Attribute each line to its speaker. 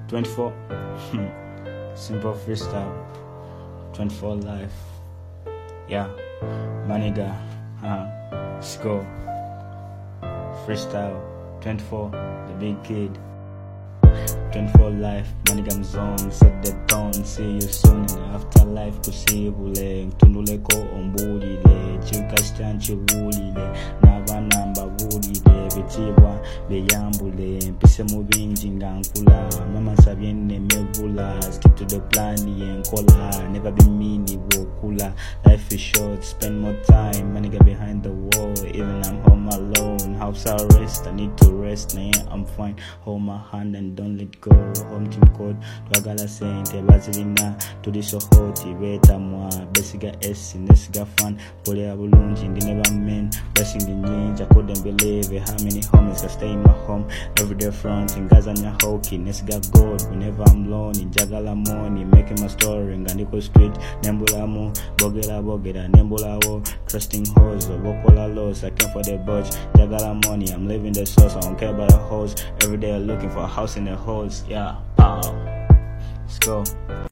Speaker 1: 24. Simple freestyle. 24 life. Yeah. Maniga. Let's go. Freestyle. 24. The big kid. 24 life. Manigam zone. Set the tone. See you soon in the afterlife. Kusibule. Mtunduleko ombulile. Chikastan chibulile. Nabanamba bulile. Bitibwa beyambule. Mpise mubinji ngankula. Mama sabienne mebula. Stick to the plan yenkola. Never be meany wokula. Life is short. Spend more time. Maniga behind the wall. Even I'm home alone. House arrest. I need to rest. Nah, yeah, I'm fine. Hold my hand and don't let go. Home team code. Twagala sente. Bazilina. Tudisho hoti. Beta mwa. Besiga esi. Nesiga fan. Pole abulunji. Ndi never men. Blessing the ninja. Couldn't believe it. How many homies I stay in my home. Everyday front. In Gaza nya hoki. Nesiga God. Whenever I'm lonely. Jagala money. Making my story. Ngandiko street. Nembula mu. Bogela bogela. Nembula wo. Trusting hoes. Vokola loss. I came for the budge. Jagala money. I'm living the source. I don't care about the hoes. Every day I'm looking for a house in the hoes. Yeah. Let's go.